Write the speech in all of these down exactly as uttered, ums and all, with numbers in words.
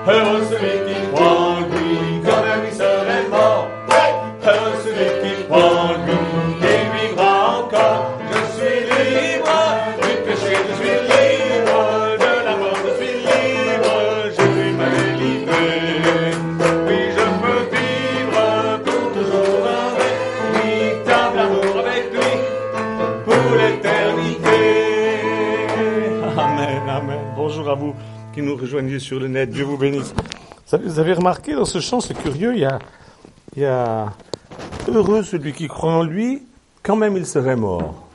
Heureux celui qui croit en lui, quand même il serait mort. Heureux celui qui croit en lui, il vivra encore. Je suis libre du péché, je suis libre de la mort, je suis libre. Jésus m'a délivré. Oui, je peux vivre pour toujours avec lui, table amour avec lui pour l'éternité. Amen, amen. Bonjour à vous qui nous rejoignez sur le net. Dieu vous bénisse. Vous avez remarqué dans ce chant, c'est curieux, il y a, il y a heureux celui qui croit en lui, quand même il serait mort.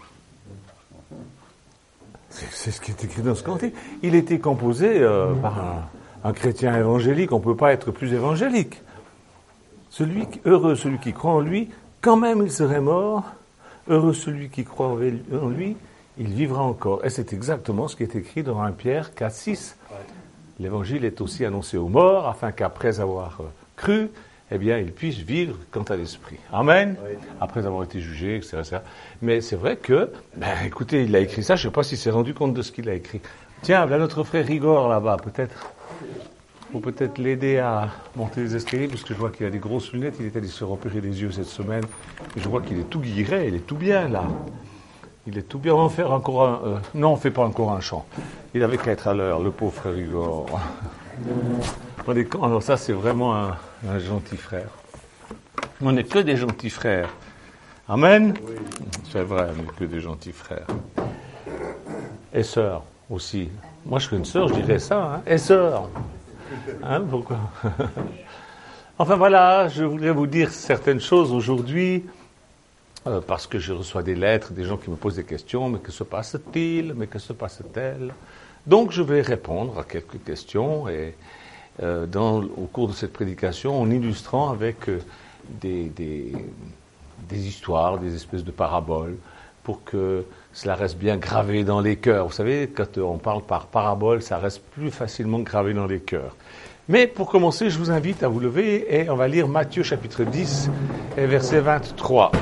C'est, c'est ce qui est écrit dans ce cantique. Il était composé euh, par un, un chrétien évangélique, on ne peut pas être plus évangélique. Celui qui, heureux celui qui croit en lui, quand même il serait mort. Heureux celui qui croit en lui, il vivra encore. Et c'est exactement ce qui est écrit dans un Pierre quatre six. L'évangile est aussi annoncé aux morts, afin qu'après avoir cru, eh bien, ils puissent vivre quant à l'esprit. Amen. Oui. Après avoir été jugés, et cetera, et cetera. Mais c'est vrai que, ben, écoutez, il a écrit ça, je ne sais pas s'il s'est rendu compte de ce qu'il a écrit. Tiens, là, notre frère Igor, là-bas, peut-être, faut peut-être l'aider à monter les escaliers, parce que je vois qu'il a des grosses lunettes, il est allé se repérer les yeux cette semaine, et je vois qu'il est tout guilleret, il est tout bien, là. Il est tout bien. On va faire encore un... Euh, non, on ne fait pas encore un chant. Il avait qu'à être à l'heure, le pauvre frère Igor. Alors ça, c'est vraiment un, un gentil frère. On n'est que des gentils frères. Amen. Oui. C'est vrai, on n'est que des gentils frères. Et sœurs aussi. Moi, je suis une sœur, je dirais ça. Hein. Et sœurs. Hein, pourquoi? Enfin voilà, je voudrais vous dire certaines choses aujourd'hui. Euh, parce que je reçois des lettres, des gens qui me posent des questions, mais que se passe-t-il, mais que se passe-t-elle? Donc je vais répondre à quelques questions et euh, dans, au cours de cette prédication, en illustrant avec euh, des, des, des histoires, des espèces de paraboles, pour que cela reste bien gravé dans les cœurs. Vous savez, quand on parle par parabole, ça reste plus facilement gravé dans les cœurs. Mais pour commencer, je vous invite à vous lever et on va lire Matthieu chapitre dix et verset vingt-trois.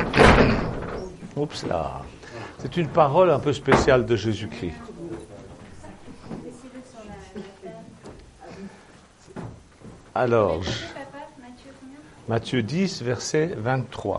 Oups là. C'est une parole un peu spéciale de Jésus-Christ. Alors, je... Matthieu dix, verset vingt-trois.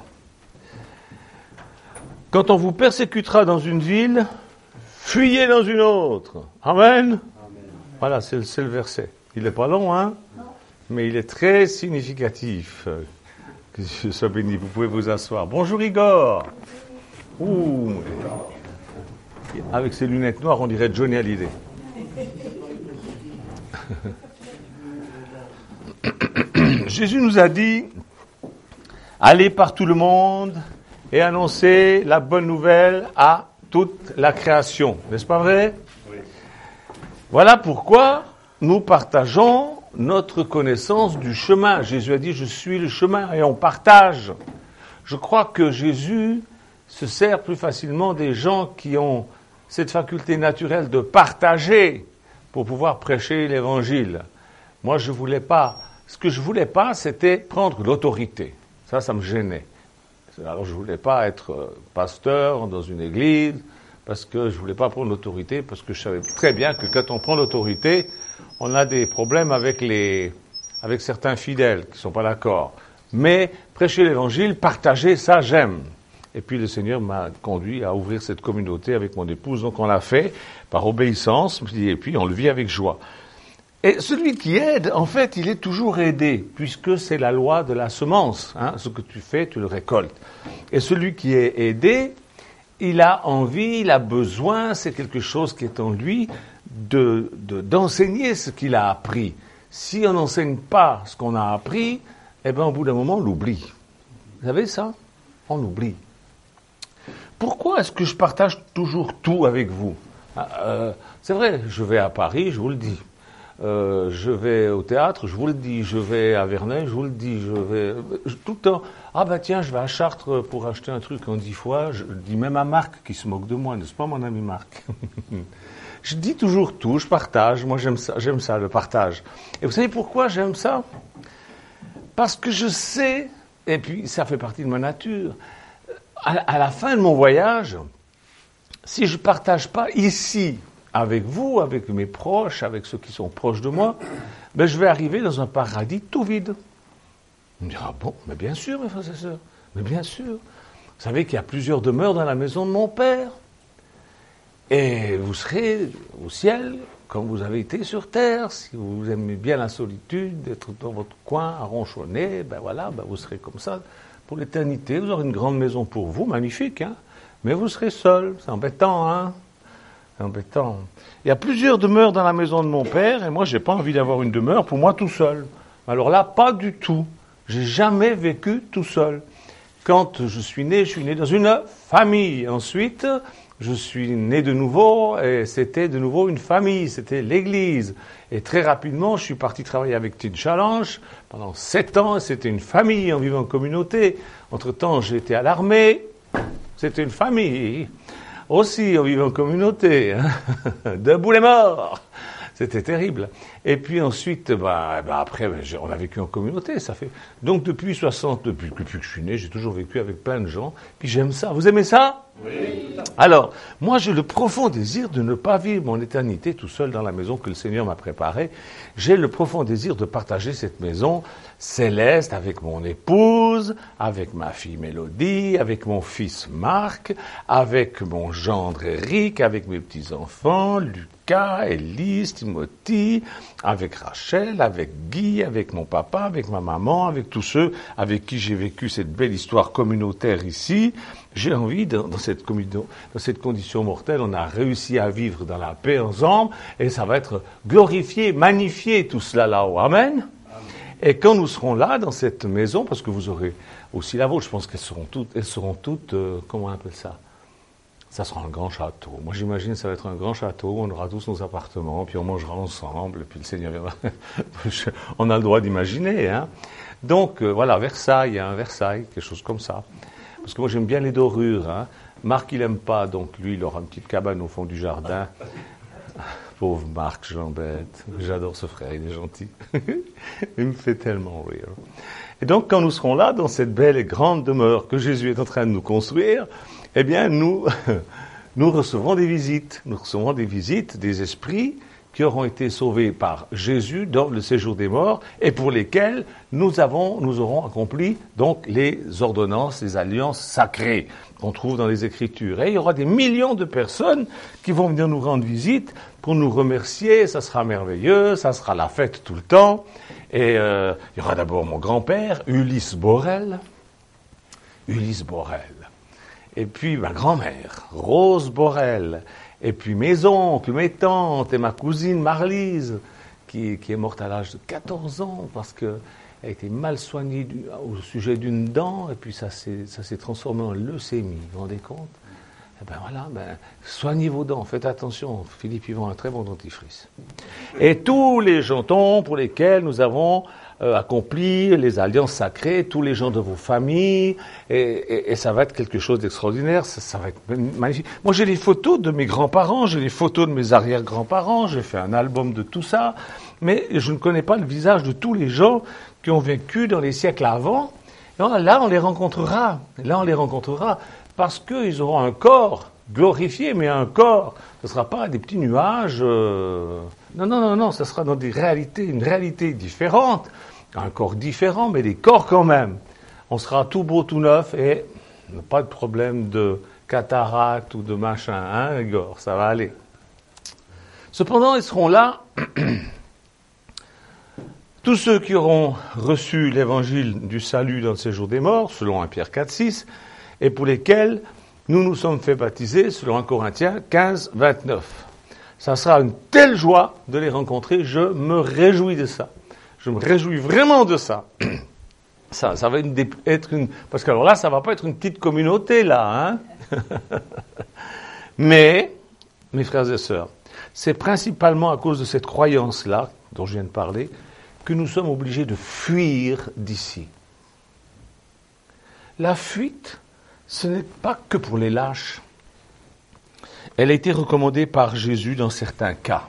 Quand on vous persécutera dans une ville, fuyez dans une autre. Amen. Amen. Voilà, c'est, c'est le verset. Il n'est pas long, hein, mais il est très significatif. Que Dieu soit béni. Vous pouvez vous asseoir. Bonjour Igor. Ouh. Avec ses lunettes noires, on dirait Johnny Hallyday. Jésus nous a dit, allez par tout le monde et annoncez la bonne nouvelle à toute la création. N'est-ce pas vrai? Oui. Voilà pourquoi nous partageons notre connaissance du chemin. Jésus a dit, je suis le chemin, et on partage. Je crois que Jésus se sert plus facilement des gens qui ont cette faculté naturelle de partager pour pouvoir prêcher l'évangile. Moi, je voulais pas, ce que je voulais pas, c'était prendre l'autorité. Ça, ça me gênait. Alors, je voulais pas être pasteur dans une église, parce que je voulais pas prendre l'autorité, parce que je savais très bien que quand on prend l'autorité, on a des problèmes avec les, avec certains fidèles qui sont pas d'accord. Mais prêcher l'évangile, partager, ça j'aime. Et puis le Seigneur m'a conduit à ouvrir cette communauté avec mon épouse, donc on l'a fait par obéissance, et puis on le vit avec joie. Et celui qui aide, en fait, il est toujours aidé, puisque c'est la loi de la semence. Hein, ce que tu fais, tu le récoltes. Et celui qui est aidé, il a envie, il a besoin, c'est quelque chose qui est en lui, de, de, d'enseigner ce qu'il a appris. Si on n'enseigne pas ce qu'on a appris, eh bien, au bout d'un moment, on l'oublie. Vous savez ça? On l'oublie. Pourquoi est-ce que je partage toujours tout avec vous? euh, C'est vrai, je vais à Paris, je vous le dis. Euh, je vais au théâtre, je vous le dis. Je vais à Verneuil, je vous le dis. Je vais je, tout le temps. Ah bah tiens, je vais à Chartres pour acheter un truc en dix fois. Je dis même à Marc qui se moque de moi, n'est-ce pas, mon ami Marc? Je dis toujours tout, je partage. Moi, j'aime ça, j'aime ça, le partage. Et vous savez pourquoi j'aime ça? Parce que je sais, et puis ça fait partie de ma nature, à, à la fin de mon voyage, si je partage pas ici avec vous, avec mes proches, avec ceux qui sont proches de moi, ben, je vais arriver dans un paradis tout vide. On me dira, ah bon, mais bien sûr, mes frères et sœurs, mais bien sûr. Vous savez qu'il y a plusieurs demeures dans la maison de mon Père. Et vous serez au ciel comme vous avez été sur terre. Si vous aimez bien la solitude, d'être dans votre coin à ronchonner, ben voilà, ben vous serez comme ça pour l'éternité. Vous aurez une grande maison pour vous, magnifique, hein, mais vous serez seul. C'est embêtant, hein. C'est embêtant. Il y a plusieurs demeures dans la maison de mon Père, et moi, j'ai pas envie d'avoir une demeure pour moi tout seul. Alors là, pas du tout. J'ai jamais vécu tout seul. Quand je suis né, je suis né dans une famille. Ensuite, je suis né de nouveau, et c'était de nouveau une famille, c'était l'Église. Et très rapidement, je suis parti travailler avec Teen Challenge. Pendant sept ans, c'était une famille en vivant en communauté. Entre-temps, j'étais à l'armée, c'était une famille. Aussi, en vivant en communauté, hein. Debout les morts. C'était terrible. Et puis ensuite, bah, bah après, bah, on a vécu en communauté. Ça fait donc depuis soixante, depuis, depuis que je suis né, j'ai toujours vécu avec plein de gens. Puis j'aime ça. Vous aimez ça? Oui. Alors, moi, j'ai le profond désir de ne pas vivre mon éternité tout seul dans la maison que le Seigneur m'a préparée. J'ai le profond désir de partager cette maison céleste avec mon épouse, avec ma fille Mélodie, avec mon fils Marc, avec mon gendre Eric, avec mes petits-enfants, Lucas, Élise, Timothy, avec Rachel, avec Guy, avec mon papa, avec ma maman, avec tous ceux avec qui j'ai vécu cette belle histoire communautaire ici. J'ai envie, dans, dans, cette communo, dans cette condition mortelle, on a réussi à vivre dans la paix ensemble, et ça va être glorifié, magnifié tout cela là-haut. Amen. Et quand nous serons là, dans cette maison, parce que vous aurez aussi la vôtre, je pense qu'elles seront toutes, elles seront toutes, euh, comment on appelle ça? Ça sera un grand château. Moi, j'imagine que ça va être un grand château, on aura tous nos appartements, puis on mangera ensemble, et puis le Seigneur viendra. On a le droit d'imaginer, hein. Donc, euh, voilà, Versailles, hein, Versailles, quelque chose comme ça. Parce que moi, j'aime bien les dorures, hein. Marc, il aime pas, donc lui, il aura une petite cabane au fond du jardin. Pauvre Marc, je l'embête. J'adore ce frère, il est gentil. Il me fait tellement rire. Et donc, quand nous serons là, dans cette belle et grande demeure que Jésus est en train de nous construire, eh bien, nous, nous recevrons des visites. Nous recevrons des visites des esprits qui auront été sauvés par Jésus dans le séjour des morts et pour lesquels nous avons, nous aurons accompli donc les ordonnances, les alliances sacrées qu'on trouve dans les Écritures. Et il y aura des millions de personnes qui vont venir nous rendre visite pour nous remercier. Ça sera merveilleux, ça sera la fête tout le temps. Et euh, il y aura d'abord mon grand-père, Ulysse Borel. Ulysse Borel. Et puis ma grand-mère, Rose Borel. Et puis mes oncles, mes tantes et ma cousine Marlise, qui, qui est morte à l'âge de quatorze ans parce qu'elle a été mal soignée du, au sujet d'une dent, et puis ça s'est, ça s'est transformé en leucémie, vous vous rendez compte? Eh ben voilà, ben, soignez vos dents, faites attention, Philippe Yvon a un très bon dentifrice. Et tous les chantons pour lesquels nous avons euh, accompli les alliances sacrées, tous les gens de vos familles, et, et, et ça va être quelque chose d'extraordinaire, ça, ça va être magnifique. Moi j'ai les photos de mes grands-parents, j'ai les photos de mes arrière-grands-parents, j'ai fait un album de tout ça, mais je ne connais pas le visage de tous les gens qui ont vécu dans les siècles avant. Et là, on les rencontrera, là on les rencontrera, parce qu'ils auront un corps glorifié, mais un corps, ce ne sera pas des petits nuages, euh... non, non, non, non, ce sera dans des réalités, une réalité différente, un corps différent, mais des corps quand même. On sera tout beau, tout neuf, et pas de problème de cataracte ou de machin, hein, Igor, ça va aller. Cependant, ils seront là, tous ceux qui auront reçu l'évangile du salut dans le séjour des morts, selon un Pierre quatre six, et pour lesquels nous nous sommes fait baptiser, selon un Corinthiens quinze vingt-neuf. Ça sera une telle joie de les rencontrer, je me réjouis de ça. Je me réjouis vraiment de ça. Ça, ça va être une... Parce que alors là, ça va pas être une petite communauté, là, hein. Mais, mes frères et sœurs, c'est principalement à cause de cette croyance-là, dont je viens de parler, que nous sommes obligés de fuir d'ici. La fuite, ce n'est pas que pour les lâches. Elle a été recommandée par Jésus dans certains cas.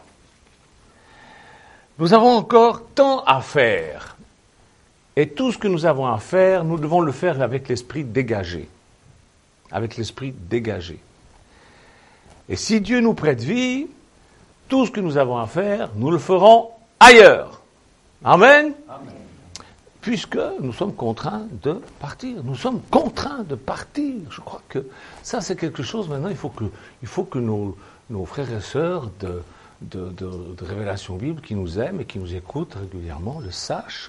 Nous avons encore tant à faire. Et tout ce que nous avons à faire, nous devons le faire avec l'esprit dégagé. Avec l'esprit dégagé. Et si Dieu nous prête vie, tout ce que nous avons à faire, nous le ferons ailleurs. Amen. Amen. Puisque nous sommes contraints de partir. Nous sommes contraints de partir. Je crois que ça, c'est quelque chose, maintenant, il faut que, il faut que nos, nos frères et sœurs de, de, de, de Révélation Bible qui nous aiment et qui nous écoutent régulièrement le sachent.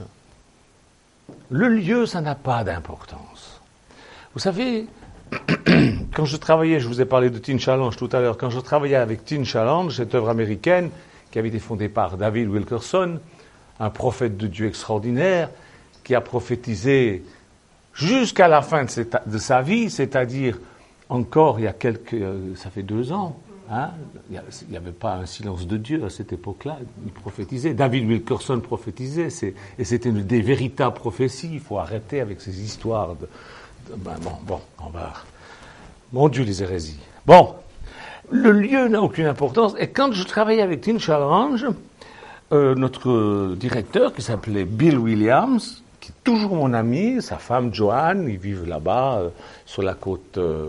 Le lieu, ça n'a pas d'importance. Vous savez, quand je travaillais, je vous ai parlé de Teen Challenge tout à l'heure, quand je travaillais avec Teen Challenge, cette œuvre américaine qui avait été fondée par David Wilkerson, un prophète de Dieu extraordinaire, qui a prophétisé jusqu'à la fin de, cette, de sa vie, c'est-à-dire encore il y a quelques... Euh, ça fait deux ans, hein, il n'y avait pas un silence de Dieu à cette époque-là, il prophétisait. David Wilkerson prophétisait, c'est, et c'était une des véritables prophéties. Il faut arrêter avec ces histoires de... de ben bon, bon, on va... Mon Dieu, les hérésies. Bon, le lieu n'a aucune importance, et quand je travaillais avec Teen Challenge, euh, notre directeur, qui s'appelait Bill Williams, qui est toujours mon ami, sa femme Joanne, ils vivent là-bas, euh, sur la côte euh,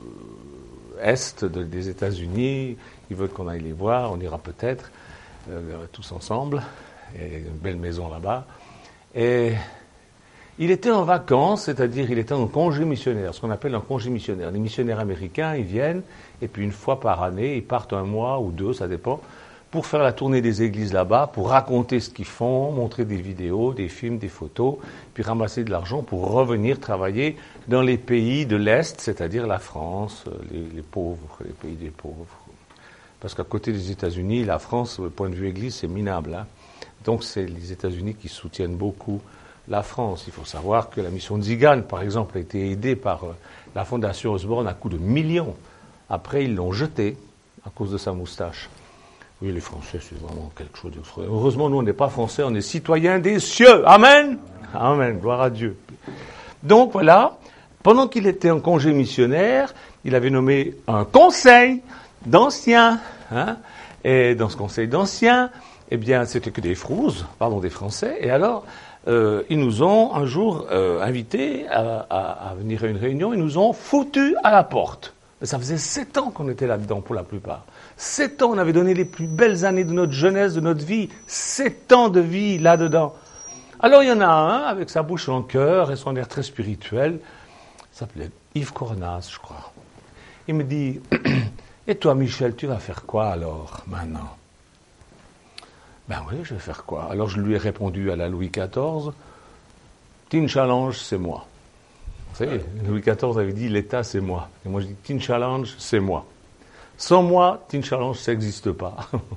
est de, des États-Unis. Ils veulent qu'on aille les voir, on ira peut-être, euh, tous ensemble. Il y a une belle maison là-bas. Et il était en vacances, c'est-à-dire il était en congé missionnaire, ce qu'on appelle un congé missionnaire. Les missionnaires américains, ils viennent, et puis une fois par année, ils partent un mois ou deux, ça dépend, pour faire la tournée des églises là-bas, pour raconter ce qu'ils font, montrer des vidéos, des films, des photos, puis ramasser de l'argent pour revenir travailler dans les pays de l'Est, c'est-à-dire la France, les, les pauvres, les pays des pauvres. Parce qu'à côté des États-Unis, la France, du point de vue église, c'est minable. Hein. Donc c'est les États-Unis qui soutiennent beaucoup la France. Il faut savoir que la mission de Zigane, par exemple, a été aidée par euh, la Fondation Osborne à coût de millions. Après, ils l'ont jeté à cause de sa moustache. Oui, les Français, c'est vraiment quelque chose d'extraordinaire. Heureusement, nous, on n'est pas Français, on est citoyens des cieux. Amen. Amen, gloire à Dieu. Donc, voilà, pendant qu'il était en congé missionnaire, il avait nommé un conseil d'anciens. Hein, et dans ce conseil d'anciens, eh bien, c'était que des frouses, pardon, des Français. Et alors, euh, ils nous ont un jour euh, invités à, à, à venir à une réunion, ils nous ont foutus à la porte. Et ça faisait sept ans qu'on était là-dedans, pour la plupart. Sept ans, on avait donné les plus belles années de notre jeunesse, de notre vie. Sept ans de vie là-dedans. Alors il y en a un, avec sa bouche en cœur et son air très spirituel, il s'appelait Yves Cornas, je crois. Il me dit, et toi Michel, tu vas faire quoi alors, maintenant? Ben oui, je vais faire quoi? Alors je lui ai répondu à la Louis quatorze, Teen Challenge, c'est moi. Vous savez, Louis quatorze avait dit, l'État, c'est moi. Et moi je dis, Teen Challenge, c'est moi. Sans moi, Teen Challenge, ça n'existe pas.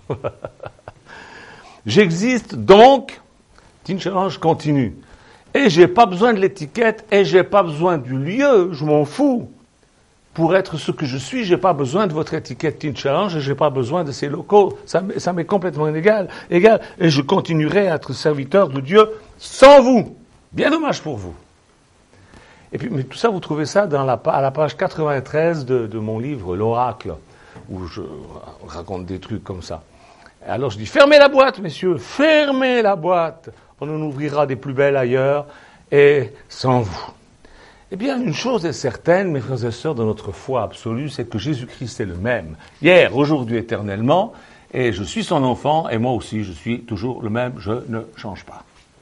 J'existe donc, Teen Challenge continue. Et j'ai pas besoin de l'étiquette, et j'ai pas besoin du lieu, je m'en fous. Pour être ce que je suis, j'ai pas besoin de votre étiquette Teen Challenge, et j'ai pas besoin de ces locaux. Ça, ça m'est complètement égal, égal. Et je continuerai à être serviteur de Dieu sans vous. Bien dommage pour vous. Et puis, mais tout ça, vous trouvez ça dans la, à la page quatre-vingt-treize de, de mon livre, L'Oracle, où je raconte des trucs comme ça. Alors je dis, fermez la boîte, messieurs, fermez la boîte. On en ouvrira des plus belles ailleurs, et sans vous. Eh bien, une chose est certaine, mes frères et sœurs, de notre foi absolue, c'est que Jésus-Christ est le même, hier, aujourd'hui, éternellement, et je suis son enfant, et moi aussi, je suis toujours le même, je ne change pas.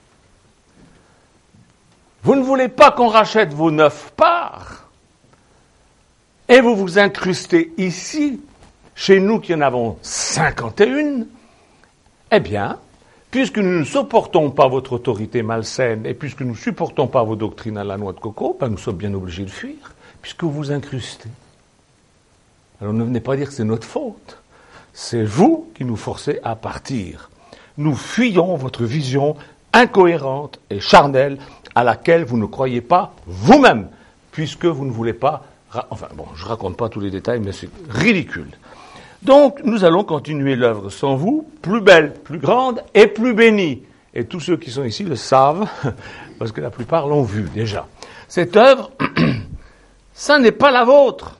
Vous ne voulez pas qu'on rachète vos neuf parts, et vous vous incrustez ici, chez nous qui en avons cinquante et une, eh bien, puisque nous ne supportons pas votre autorité malsaine, et puisque nous ne supportons pas vos doctrines à la noix de coco, ben nous sommes bien obligés de fuir, puisque vous vous incrustez. Alors ne venez pas dire que c'est notre faute. C'est vous qui nous forcez à partir. Nous fuyons votre vision incohérente et charnelle à laquelle vous ne croyez pas vous-même, puisque vous ne voulez pas... Enfin bon, je ne raconte pas tous les détails, mais c'est ridicule. Donc, nous allons continuer l'œuvre sans vous, plus belle, plus grande et plus bénie. Et tous ceux qui sont ici le savent, parce que la plupart l'ont vu déjà. Cette œuvre, ça n'est pas la vôtre.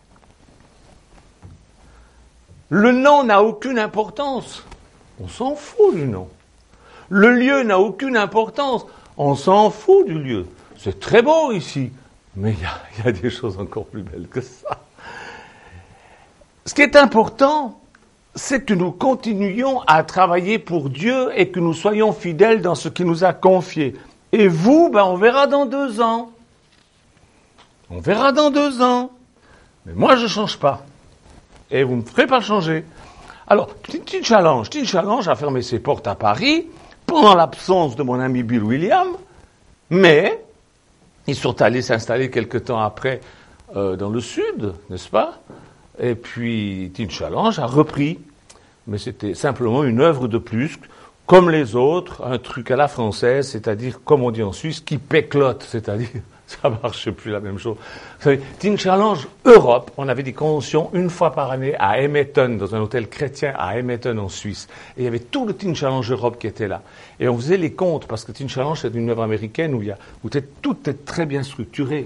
Le nom n'a aucune importance. On s'en fout du nom. Le lieu n'a aucune importance. On s'en fout du lieu. C'est très beau ici, mais il y, y a des choses encore plus belles que ça. Ce qui est important, c'est que nous continuions à travailler pour Dieu et que nous soyons fidèles dans ce qu'il nous a confié. Et vous, ben, on verra dans deux ans. On verra dans deux ans. Mais moi, je ne change pas. Et vous ne me ferez pas changer. Alors, petit challenge. Petit challenge a fermé ses portes à Paris pendant l'absence de mon ami Bill William. Mais ils sont allés s'installer quelque temps après euh, dans le sud, n'est-ce pas? Et puis, Teen Challenge a repris. Mais c'était simplement une œuvre de plus, comme les autres, un truc à la française, c'est-à-dire, comme on dit en Suisse, qui péclote, c'est-à-dire, ça ne marche plus la même chose. Vous savez, Teen Challenge Europe, on avait des conventions une fois par année à Emeton, dans un hôtel chrétien à Emeton en Suisse. Et il y avait tout le Teen Challenge Europe qui était là. Et on faisait les comptes, parce que Teen Challenge, c'est une œuvre américaine où, il y a, où tout est très bien structuré.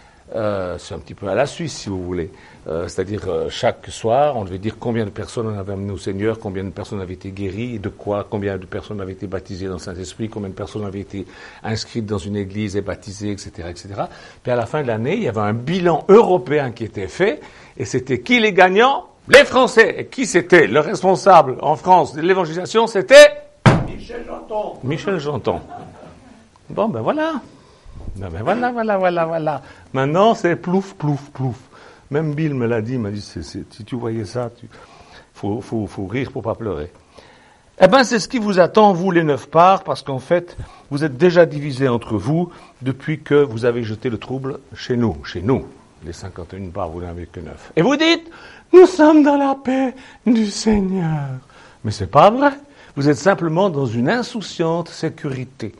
Euh, c'est un petit peu à la Suisse, si vous voulez. Euh, c'est-à-dire, euh, chaque soir, on devait dire combien de personnes on avait amené au Seigneur, combien de personnes avaient été guéries, de quoi, combien de personnes avaient été baptisées dans le Saint-Esprit, combien de personnes avaient été inscrites dans une église et baptisées, et cetera, et cetera. Puis à la fin de l'année, il y avait un bilan européen qui était fait, et c'était qui les gagnants? Les Français. Et qui c'était? Le responsable en France de l'évangélisation, c'était Michel Janton. Michel Janton. Bon, ben voilà. Non, mais voilà, voilà, voilà, voilà. Maintenant, c'est plouf, plouf, plouf. Même Bill me l'a dit, il m'a dit, c'est, c'est, si tu voyais ça, il faut, faut, faut rire pour pas pleurer. Eh bien, c'est ce qui vous attend, vous, les neuf parts, parce qu'en fait, vous êtes déjà divisés entre vous depuis que vous avez jeté le trouble chez nous. Chez nous, les cinquante et une parts, vous n'avez que neuf. Et vous dites, nous sommes dans la paix du Seigneur. Mais c'est pas vrai. Vous êtes simplement dans une insouciante sécurité.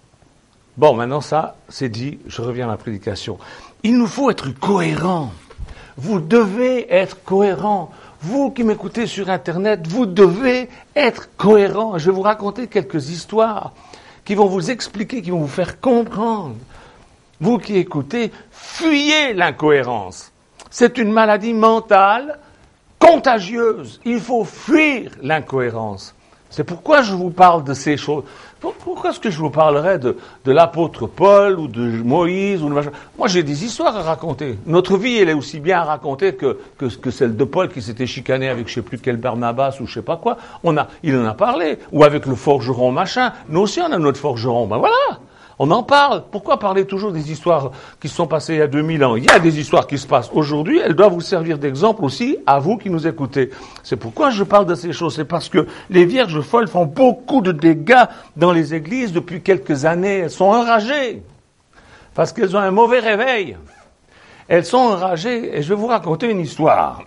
Bon, maintenant ça, c'est dit, je reviens à ma prédication. Il nous faut être cohérents. Vous devez être cohérents. Vous qui m'écoutez sur Internet, vous devez être cohérents. Je vais vous raconter quelques histoires qui vont vous expliquer, qui vont vous faire comprendre. Vous qui écoutez, fuyez l'incohérence. C'est une maladie mentale contagieuse. Il faut fuir l'incohérence. C'est pourquoi je vous parle de ces choses. Pourquoi est-ce que je vous parlerais de, de l'apôtre Paul ou de Moïse ou de machin? Moi, j'ai des histoires à raconter. Notre vie, elle est aussi bien à raconter que, que, que celle de Paul qui s'était chicané avec je sais plus quel Barnabas ou je sais pas quoi. On a, il en a parlé. Ou avec le forgeron machin. Nous aussi, on a notre forgeron. Ben voilà. On en parle. Pourquoi parler toujours des histoires qui se sont passées il y a deux mille ans? Il y a des histoires qui se passent aujourd'hui. Elles doivent vous servir d'exemple aussi à vous qui nous écoutez. C'est pourquoi je parle de ces choses. C'est parce que les vierges folles font beaucoup de dégâts dans les églises depuis quelques années. Elles sont enragées. Parce qu'elles ont un mauvais réveil. Elles sont enragées. Et je vais vous raconter une histoire.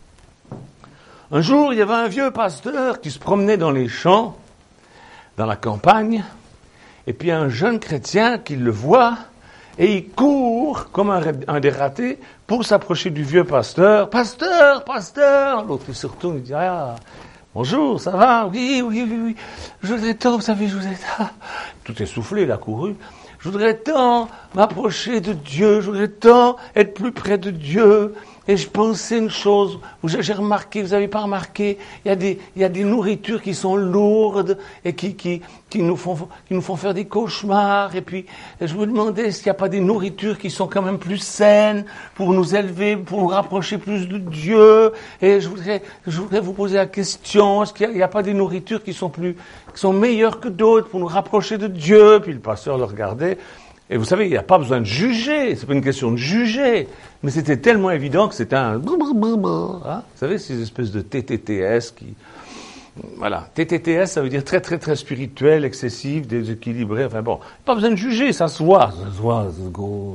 Un jour, il y avait un vieux pasteur qui se promenait dans les champs, dans la campagne. Et puis un jeune chrétien qui le voit, et il court comme un, un des ratés pour s'approcher du vieux pasteur. « Pasteur, pasteur !» L'autre il se retourne, il dit « Ah, bonjour, ça va? Oui, oui, oui, oui. Je voudrais tant, vous savez, je voudrais tant. » Tout essoufflé, il a couru. « Je voudrais tant m'approcher de Dieu, je voudrais tant être plus près de Dieu. » Et je pensais une chose, j'ai remarqué, vous n'avez pas remarqué, il y a des, il y a des nourritures qui sont lourdes et qui, qui, qui nous font, qui nous font faire des cauchemars. Et puis, je me demandais est-ce qu'il n'y a pas des nourritures qui sont quand même plus saines pour nous élever, pour nous rapprocher plus de Dieu. Et je voudrais, je voudrais vous poser la question, est-ce qu'il n'y a, a pas des nourritures qui sont plus, qui sont meilleures que d'autres pour nous rapprocher de Dieu? Puis le pasteur le regardait. Et vous savez, il n'y a pas besoin de juger, c'est pas une question de juger. Mais c'était tellement évident que c'était un... Hein, vous savez, ces espèces de T T T S qui... Voilà, T T T S, ça veut dire très, très, très spirituel, excessif, déséquilibré, enfin bon. Pas besoin de juger, ça se voit. Ça se voit, ça se voit.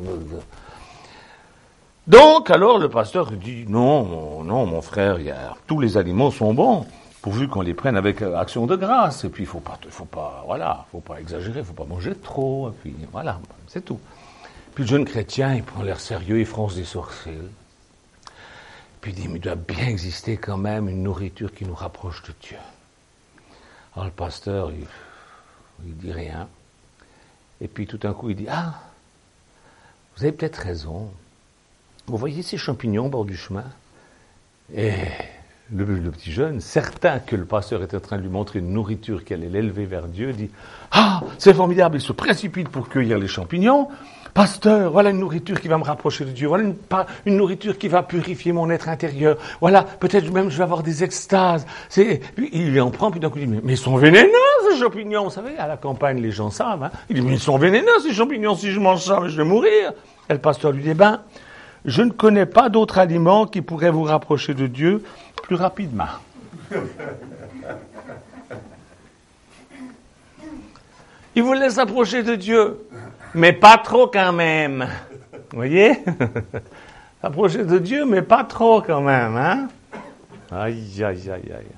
Donc, alors, le pasteur dit, non, mon, non, mon frère, il y a, tous les aliments sont bons, pourvu qu'on les prenne avec action de grâce. Et puis, il faut pas, faut pas, voilà, faut pas exagérer, faut pas manger trop, et puis, voilà, c'est tout. Puis le jeune chrétien, il prend l'air sérieux, il fronce des sourcils. Puis il dit, mais il doit bien exister quand même une nourriture qui nous rapproche de Dieu. Alors le pasteur, il, il dit rien. Et puis tout d'un coup, il dit, ah, vous avez peut-être raison. Vous voyez ces champignons au bord du chemin? Et le, le petit jeune, certain que le pasteur était en train de lui montrer une nourriture qui allait l'élever vers Dieu, dit, ah, c'est formidable, il se précipite pour cueillir les champignons. Pasteur, voilà une nourriture qui va me rapprocher de Dieu. Voilà une, une nourriture qui va purifier mon être intérieur. Voilà, peut-être même je vais avoir des extases. C'est, puis il en prend, puis d'un coup il dit, mais, mais ils sont vénéneux ces champignons. Vous savez, à la campagne, les gens savent. Hein. Il dit, mais ils sont vénéneux ces champignons. Si je mange ça, je vais mourir. Et le pasteur lui dit, ben, je ne connais pas d'autre aliment qui pourrait vous rapprocher de Dieu plus rapidement. Il vous laisse approcher de Dieu, mais pas trop quand même. Vous voyez? Approcher de Dieu, mais pas trop quand même. Hein? Aïe, aïe, aïe, aïe.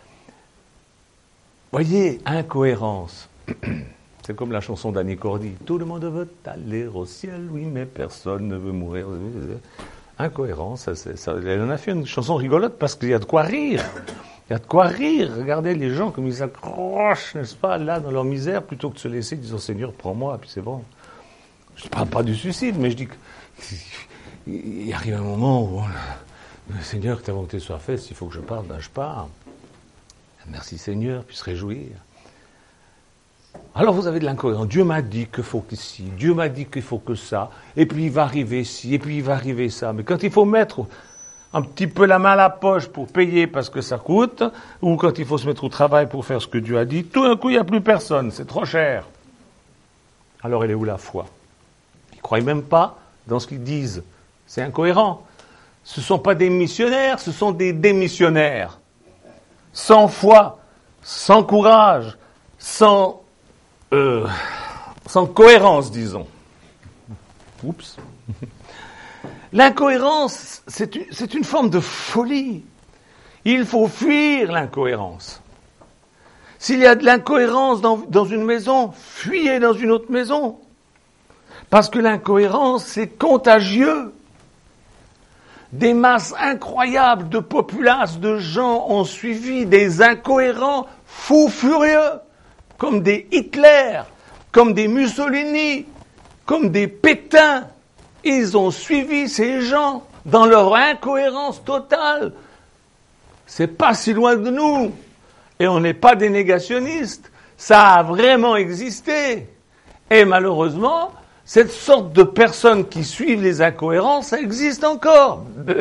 Voyez, incohérence. C'est comme la chanson d'Annie Cordy. Tout le monde veut aller au ciel, oui, mais personne ne veut mourir. Incohérence, ça, c'est, ça, elle en a fait une chanson rigolote parce qu'il y a de quoi rire. Il y a de quoi rire. Regardez les gens comme ils s'accrochent, n'est-ce pas, là, dans leur misère, plutôt que de se laisser, disant, Seigneur, prends-moi, puis c'est bon. Je ne parle pas du suicide, mais je dis qu'il arrive un moment où, le Seigneur, que ta volonté soit faite, s'il faut que je parte, ben je pars. Merci Seigneur, puis se réjouir. Alors vous avez de l'incohérence. Dieu m'a dit qu'il faut que ci, Dieu m'a dit qu'il faut que ça, et puis il va arriver ci, et puis il va arriver ça. Mais quand il faut mettre un petit peu la main à la poche pour payer parce que ça coûte, ou quand il faut se mettre au travail pour faire ce que Dieu a dit, tout d'un coup, il n'y a plus personne, c'est trop cher. Alors elle est où la foi? Ils ne croient même pas dans ce qu'ils disent. C'est incohérent. Ce ne sont pas des missionnaires, ce sont des démissionnaires. Sans foi, sans courage, sans, euh, sans cohérence, disons. Oups. L'incohérence, c'est une, c'est une forme de folie. Il faut fuir l'incohérence. S'il y a de l'incohérence dans, dans une maison, fuyez dans une autre maison. Parce que l'incohérence, c'est contagieux. Des masses incroyables de populaces, de gens ont suivi des incohérents fous furieux, comme des Hitler, comme des Mussolini, comme des Pétain. Ils ont suivi ces gens dans leur incohérence totale. C'est pas si loin de nous. Et on n'est pas des négationnistes. Ça a vraiment existé. Et malheureusement, cette sorte de personnes qui suivent les incohérences, ça existe encore.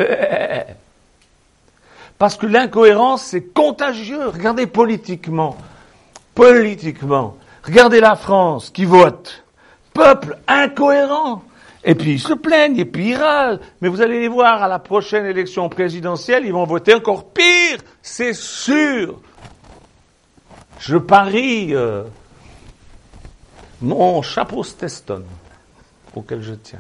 Parce que l'incohérence, c'est contagieux. Regardez politiquement. Politiquement. Regardez la France qui vote. Peuple incohérent. Et puis ils se plaignent, et puis ils râlent. Mais vous allez les voir à la prochaine élection présidentielle, ils vont voter encore pire. C'est sûr. Je parie euh, mon chapeau Stetson, auquel je tiens.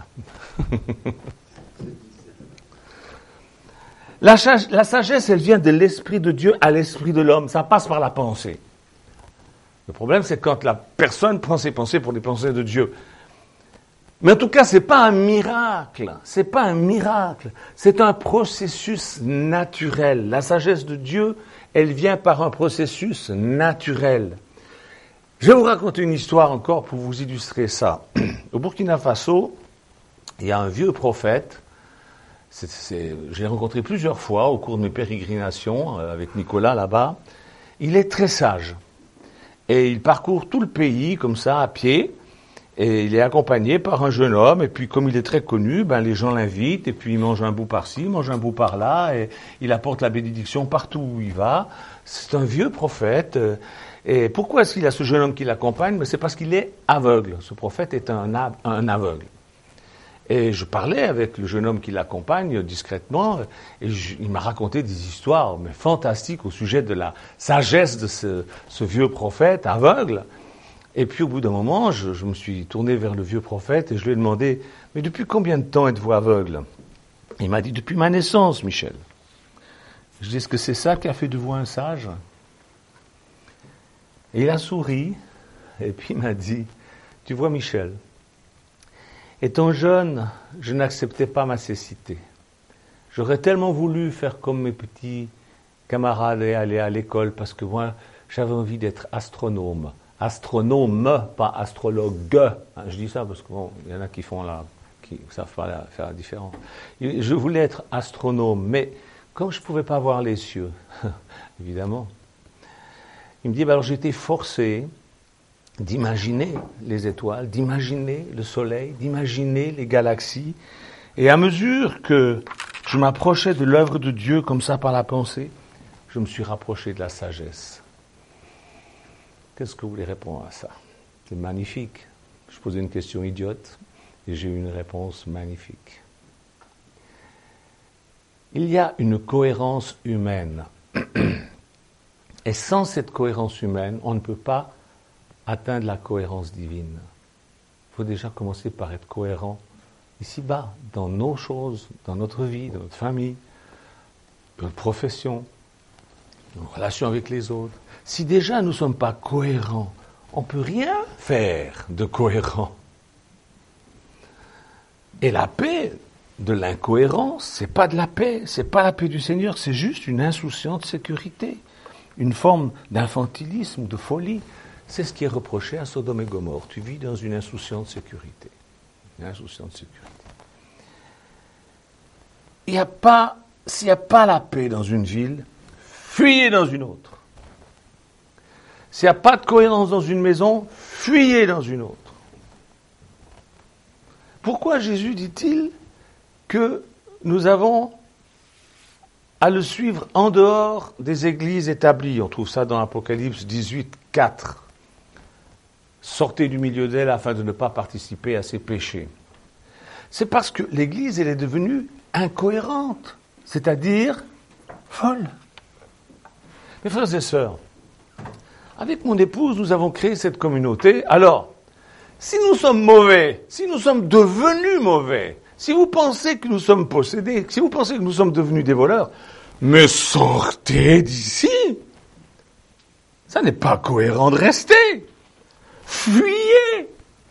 la, la sagesse, elle vient de l'esprit de Dieu à l'esprit de l'homme. Ça passe par la pensée. Le problème, c'est quand la personne prend ses pensées pour les pensées de Dieu. Mais en tout cas, c'est pas un miracle. C'est pas un miracle. C'est un processus naturel. La sagesse de Dieu, elle vient par un processus naturel. Je vais vous raconter une histoire encore pour vous illustrer ça. Au Burkina Faso, il y a un vieux prophète. C'est, c'est, je l'ai rencontré plusieurs fois au cours de mes pérégrinations avec Nicolas là-bas. Il est très sage. Et il parcourt tout le pays comme ça, à pied. Et il est accompagné par un jeune homme, et puis comme il est très connu, ben les gens l'invitent, et puis il mange un bout par-ci, il mange un bout par-là, et il apporte la bénédiction partout où il va. C'est un vieux prophète. Et pourquoi est-ce qu'il y a ce jeune homme qui l'accompagne? Mais c'est parce qu'il est aveugle. Ce prophète est un, un aveugle. Et je parlais avec le jeune homme qui l'accompagne discrètement, et je, il m'a raconté des histoires mais fantastiques au sujet de la sagesse de ce, ce vieux prophète aveugle. Et puis au bout d'un moment, je, je me suis tourné vers le vieux prophète et je lui ai demandé « Mais depuis combien de temps êtes-vous aveugle ?» Il m'a dit « Depuis ma naissance, Michel. » Je dis « Est-ce que c'est ça qui a fait de vous un sage ?» Et il a souri et puis il m'a dit « Tu vois, Michel, étant jeune, je n'acceptais pas ma cécité. J'aurais tellement voulu faire comme mes petits camarades et aller à l'école parce que moi, j'avais envie d'être astronome. » Astronome, pas astrologue. Je dis ça parce qu'il bon, y en a qui font la, qui savent pas la, faire la différence. Je voulais être astronome, mais comme je ne pouvais pas voir les cieux, évidemment, il me dit, bah alors j'étais forcé d'imaginer les étoiles, d'imaginer le soleil, d'imaginer les galaxies. Et à mesure que je m'approchais de l'œuvre de Dieu comme ça par la pensée, je me suis rapproché de la sagesse. Qu'est-ce que vous voulez répondre à ça? C'est magnifique. Je posais une question idiote et j'ai eu une réponse magnifique. Il y a une cohérence humaine. Et sans cette cohérence humaine, on ne peut pas atteindre la cohérence divine. Il faut déjà commencer par être cohérent ici-bas, dans nos choses, dans notre vie, dans notre famille, dans notre profession, nos relations avec les autres. Si déjà nous ne sommes pas cohérents, on ne peut rien faire de cohérent. Et la paix de l'incohérence, c'est pas de la paix, c'est pas la paix du Seigneur, c'est juste une insouciante sécurité, une forme d'infantilisme, de folie. C'est ce qui est reproché à Sodome et Gomorrhe. Tu vis dans une insouciante sécurité. Une insouciante sécurité. Il y a pas, s'il n'y a pas la paix dans une ville, fuyez dans une autre. S'il n'y a pas de cohérence dans une maison, fuyez dans une autre. Pourquoi Jésus dit-il que nous avons à le suivre en dehors des églises établies? On trouve ça dans Apocalypse dix-huit, quatre. Sortez du milieu d'elle afin de ne pas participer à ses péchés. C'est parce que l'église, elle est devenue incohérente, c'est-à-dire folle. Mes frères et sœurs, avec mon épouse, nous avons créé cette communauté. Alors, si nous sommes mauvais, si nous sommes devenus mauvais, si vous pensez que nous sommes possédés, si vous pensez que nous sommes devenus des voleurs, mais sortez d'ici. Ça n'est pas cohérent de rester. Fuyez.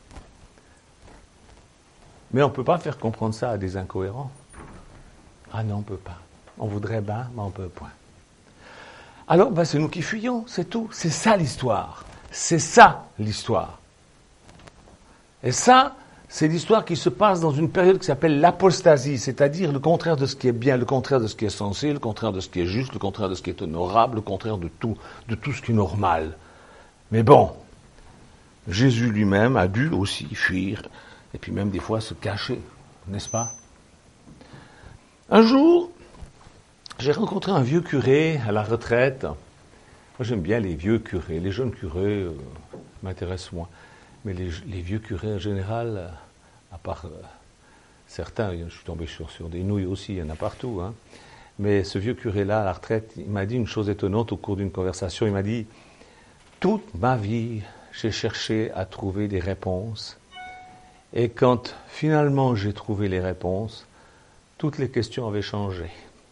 Mais on ne peut pas faire comprendre ça à des incohérents. Ah non, on ne peut pas. On voudrait bien, mais on ne peut point. Alors, ben, c'est nous qui fuyons, c'est tout. C'est ça l'histoire. C'est ça l'histoire. Et ça, c'est l'histoire qui se passe dans une période qui s'appelle l'apostasie, c'est-à-dire le contraire de ce qui est bien, le contraire de ce qui est sensé, le contraire de ce qui est juste, le contraire de ce qui est honorable, le contraire de tout, de tout ce qui est normal. Mais bon, Jésus lui-même a dû aussi fuir, et puis même des fois se cacher, n'est-ce pas? Un jour, j'ai rencontré un vieux curé à la retraite. Moi, j'aime bien les vieux curés. Les jeunes curés euh, m'intéressent moins. Mais les, les vieux curés, en général, euh, à part euh, certains, je suis tombé sur, sur des nouilles aussi, il y en a partout. Hein. Mais ce vieux curé-là, à la retraite, il m'a dit une chose étonnante au cours d'une conversation. Il m'a dit, toute ma vie, j'ai cherché à trouver des réponses. Et quand finalement j'ai trouvé les réponses, toutes les questions avaient changé.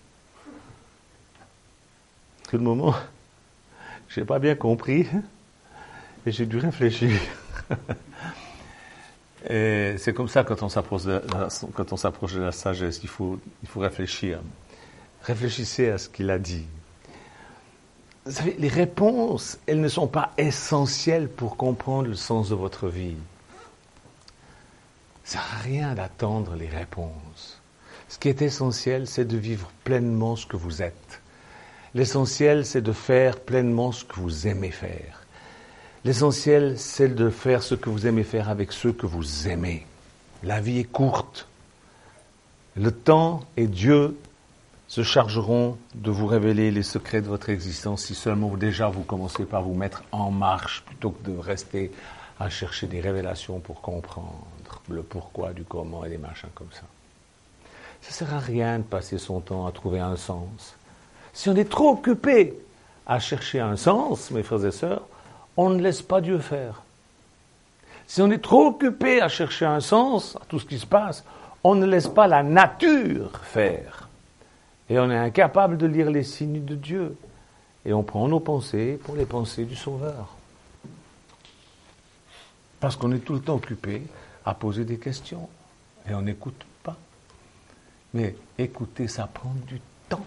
Tout le moment, je n'ai pas bien compris et j'ai dû réfléchir. Et c'est comme ça quand on s'approche de la, quand on s'approche de la sagesse, il faut, il faut réfléchir. Réfléchissez à ce qu'il a dit. Vous savez, les réponses, elles ne sont pas essentielles pour comprendre le sens de votre vie. Ça ne sert à rien d'attendre les réponses. Ce qui est essentiel, c'est de vivre pleinement ce que vous êtes. L'essentiel, c'est de faire pleinement ce que vous aimez faire. L'essentiel, c'est de faire ce que vous aimez faire avec ceux que vous aimez. La vie est courte. Le temps et Dieu se chargeront de vous révéler les secrets de votre existence si seulement déjà vous commencez par vous mettre en marche plutôt que de rester à chercher des révélations pour comprendre le pourquoi du comment et des machins comme ça. Ça ne sert à rien de passer son temps à trouver un sens. Si on est trop occupé à chercher un sens, mes frères et sœurs, on ne laisse pas Dieu faire. Si on est trop occupé à chercher un sens à tout ce qui se passe, on ne laisse pas la nature faire. Et on est incapable de lire les signes de Dieu. Et on prend nos pensées pour les pensées du Sauveur. Parce qu'on est tout le temps occupé à poser des questions. Et on n'écoute pas. Mais écouter, ça prend du temps.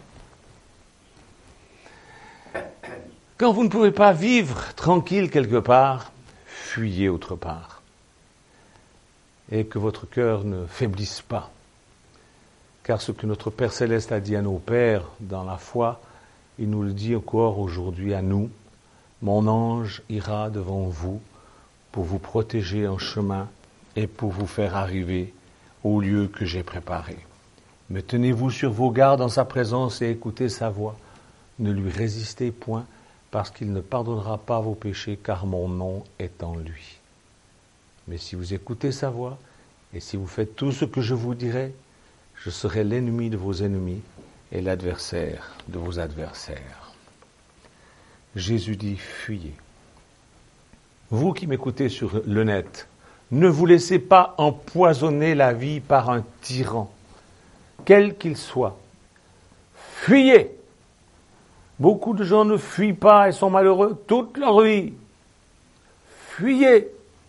Quand vous ne pouvez pas vivre tranquille quelque part, fuyez autre part. Et que votre cœur ne faiblisse pas. Car ce que notre Père Céleste a dit à nos pères dans la foi, il nous le dit encore aujourd'hui à nous. Mon ange ira devant vous pour vous protéger en chemin et pour vous faire arriver au lieu que j'ai préparé. Mais tenez-vous sur vos gardes en sa présence et écoutez sa voix. Ne lui résistez point, parce qu'il ne pardonnera pas vos péchés, car mon nom est en lui. Mais si vous écoutez sa voix, et si vous faites tout ce que je vous dirai, je serai l'ennemi de vos ennemis et l'adversaire de vos adversaires. Jésus dit, fuyez. Vous qui m'écoutez sur le net, ne vous laissez pas empoisonner la vie par un tyran, quel qu'il soit. Fuyez. Beaucoup de gens ne fuient pas et sont malheureux toute leur vie. Fuyez.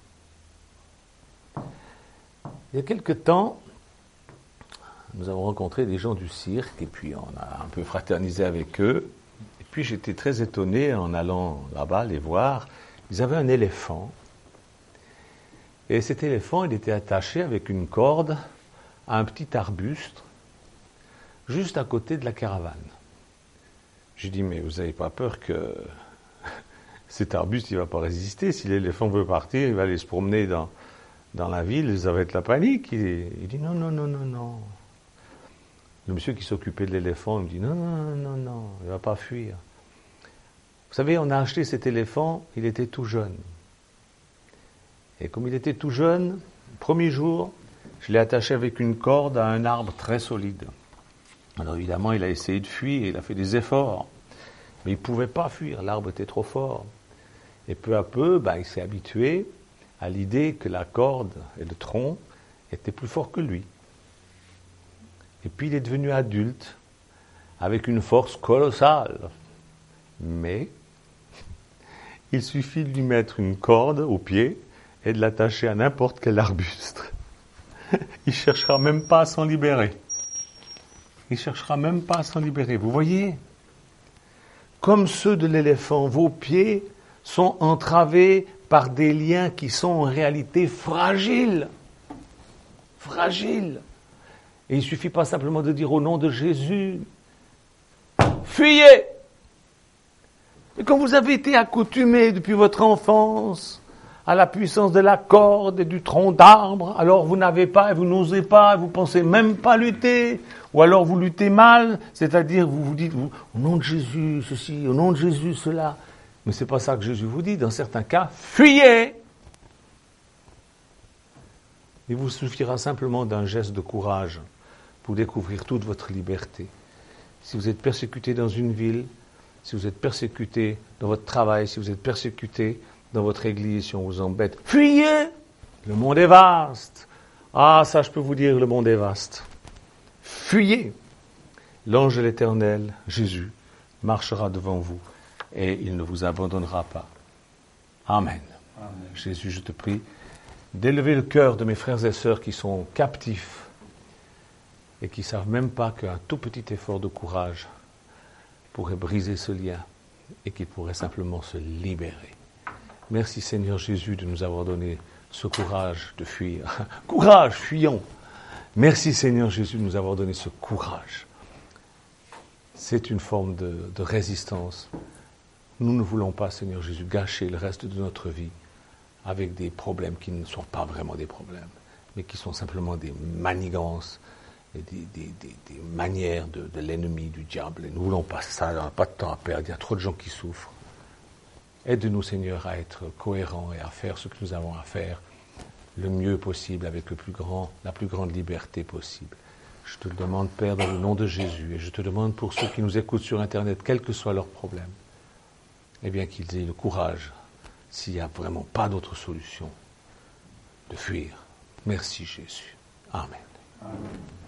Il y a quelque temps, nous avons rencontré des gens du cirque et puis on a un peu fraternisé avec eux. Et puis j'étais très étonné en allant là-bas les voir. Ils avaient un éléphant. Et cet éléphant, il était attaché avec une corde à un petit arbuste juste à côté de la caravane. J'ai dit, mais vous n'avez pas peur que cet arbuste, il ne va pas résister. Si l'éléphant veut partir, il va aller se promener dans, dans la ville, ça va être la panique. Il, il dit, non, non, non, non, non. Le monsieur qui s'occupait de l'éléphant, il me dit, non, non, non, non, non, il ne va pas fuir. Vous savez, on a acheté cet éléphant, il était tout jeune. Et comme il était tout jeune, le premier jour, je l'ai attaché avec une corde à un arbre très solide. Alors évidemment, il a essayé de fuir, il a fait des efforts, mais il ne pouvait pas fuir, l'arbre était trop fort. Et peu à peu, ben, il s'est habitué à l'idée que la corde et le tronc étaient plus forts que lui. Et puis il est devenu adulte, avec une force colossale. Mais il suffit de lui mettre une corde au pied et de l'attacher à n'importe quel arbuste. Il ne cherchera même pas à s'en libérer. Il ne cherchera même pas à s'en libérer. Vous voyez ? Comme ceux de l'éléphant, vos pieds sont entravés par des liens qui sont en réalité fragiles. Fragiles. Et il ne suffit pas simplement de dire au nom de Jésus, fuyez! Et quand vous avez été accoutumé depuis votre enfance à la puissance de la corde et du tronc d'arbre, alors vous n'avez pas, vous n'osez pas, vous pensez même pas lutter, ou alors vous luttez mal, c'est-à-dire vous vous dites, vous, au nom de Jésus, ceci, au nom de Jésus, cela. Mais c'est pas ça que Jésus vous dit, dans certains cas, fuyez! Il vous suffira simplement d'un geste de courage pour découvrir toute votre liberté. Si vous êtes persécuté dans une ville, si vous êtes persécuté dans votre travail, si vous êtes persécuté dans votre église, si on vous embête, fuyez! Le monde est vaste. Ah, ça je peux vous dire, le monde est vaste. Fuyez! L'ange de l'Éternel, Jésus, marchera devant vous et il ne vous abandonnera pas. Amen. Amen. Jésus, je te prie d'élever le cœur de mes frères et sœurs qui sont captifs et qui ne savent même pas qu'un tout petit effort de courage pourrait briser ce lien et qui pourrait simplement se libérer. Merci Seigneur Jésus de nous avoir donné ce courage de fuir. Courage, fuyons. Merci Seigneur Jésus de nous avoir donné ce courage. C'est une forme de, de résistance. Nous ne voulons pas, Seigneur Jésus, gâcher le reste de notre vie avec des problèmes qui ne sont pas vraiment des problèmes, mais qui sont simplement des manigances, et des, des, des, des manières de, de l'ennemi, du diable. Et nous ne voulons pas ça, on n'a pas de temps à perdre, il y a trop de gens qui souffrent. Aide-nous, Seigneur, à être cohérents et à faire ce que nous avons à faire le mieux possible, avec le plus grand, la plus grande liberté possible. Je te le demande, Père, dans le nom de Jésus, et je te demande pour ceux qui nous écoutent sur Internet, quel que soit leur problème, eh bien qu'ils aient le courage, s'il n'y a vraiment pas d'autre solution, de fuir. Merci Jésus. Amen. Amen.